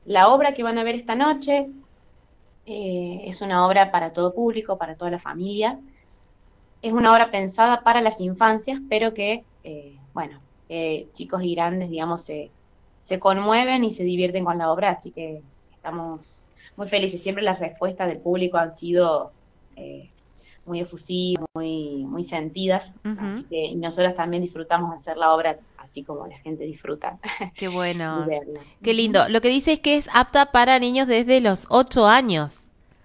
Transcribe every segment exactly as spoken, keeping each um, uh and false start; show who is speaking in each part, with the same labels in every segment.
Speaker 1: la obra que van a ver esta noche eh, es una obra para todo público, para toda la familia. Es una obra pensada para las infancias, pero que, eh, bueno, eh, chicos y grandes, digamos, se, se conmueven y se divierten con la obra, así que estamos muy felices. Siempre las respuestas del público han sido eh, muy efusivas, muy, muy sentidas,
Speaker 2: Ujú.
Speaker 1: así que y nosotros también disfrutamos de hacer la obra así como la gente disfruta
Speaker 2: Qué
Speaker 1: de
Speaker 2: bueno.
Speaker 1: verla.
Speaker 2: Qué
Speaker 1: Ujú.
Speaker 2: lindo. Lo que dice es que es apta para niños desde los ocho años.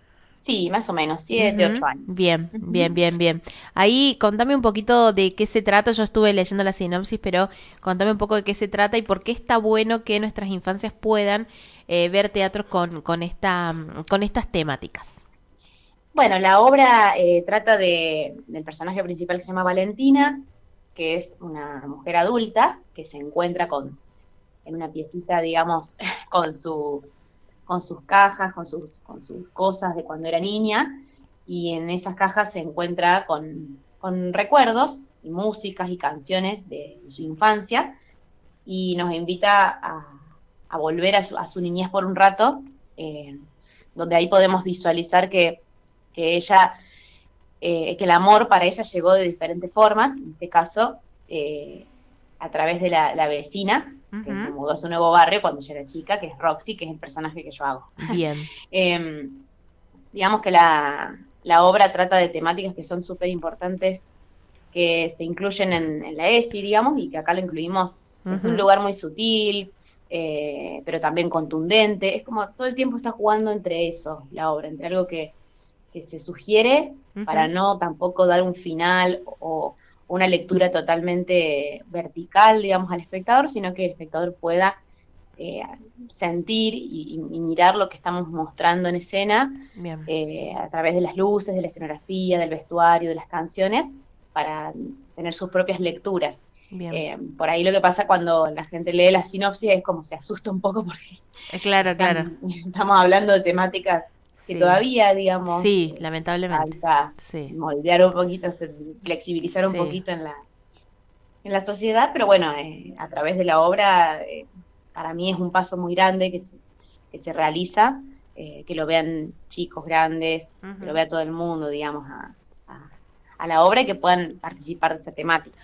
Speaker 1: Sí, más o menos, siete,
Speaker 2: Ujú.
Speaker 1: ocho años.
Speaker 2: Bien, bien,
Speaker 1: Ujú.
Speaker 2: bien, bien. Ahí contame un poquito de qué se trata. Yo estuve leyendo la sinopsis, pero contame un poco de qué se trata y por qué está bueno que nuestras infancias puedan eh, ver teatro con, con, esta, con estas temáticas.
Speaker 1: Bueno, la obra eh, trata de, del personaje principal que se llama Valentina, que es una mujer adulta que se encuentra con, en una piecita, digamos, con sus, con sus cajas, con sus, con sus cosas de cuando era niña, y en esas cajas se encuentra con, con recuerdos y músicas y canciones de su infancia, y nos invita a, a volver a su, a su, niñez por un rato, eh, donde ahí podemos visualizar que, que ella eh, que el amor para ella llegó de diferentes formas, en este caso, eh, a través de la, la, vecina, que se
Speaker 2: Ujú.
Speaker 1: mudó a su nuevo barrio cuando yo era chica, que es Roxy, que es el personaje que yo hago.
Speaker 2: Bien.
Speaker 1: eh, digamos que la, la, obra trata de temáticas que son súper importantes, que se incluyen en, en la ESI, digamos, y que acá lo incluimos desde un
Speaker 2: Ujú.
Speaker 1: lugar muy sutil, eh, pero también contundente. Es como todo el tiempo está jugando entre eso, la obra, entre algo que que se sugiere para
Speaker 2: Ujú.
Speaker 1: no tampoco dar un final o una lectura totalmente vertical, digamos, al espectador, sino que el espectador pueda eh, sentir y, y, mirar lo que estamos mostrando en escena
Speaker 2: Bien.
Speaker 1: eh, a través de las luces, de la escenografía, del vestuario, de las canciones, para tener sus propias lecturas.
Speaker 2: Bien.
Speaker 1: Eh, por ahí lo que pasa cuando la gente lee la sinopsis es como se asusta un poco porque
Speaker 2: Eh, claro,
Speaker 1: están,
Speaker 2: claro.
Speaker 1: estamos hablando de temáticas que
Speaker 2: Sí.
Speaker 1: todavía, digamos,
Speaker 2: Sí,
Speaker 1: eh,
Speaker 2: lamentablemente.
Speaker 1: falta
Speaker 2: Sí.
Speaker 1: moldear un poquito, se- flexibilizar un
Speaker 2: Sí.
Speaker 1: poquito en la, en la sociedad, pero bueno, eh, a través de la obra, eh, para mí es un paso muy grande que se, que se realiza, eh, que lo vean chicos, grandes, que lo
Speaker 2: Ujú.
Speaker 1: vea todo el mundo, digamos, a, a, a la obra y que puedan participar de esta temática.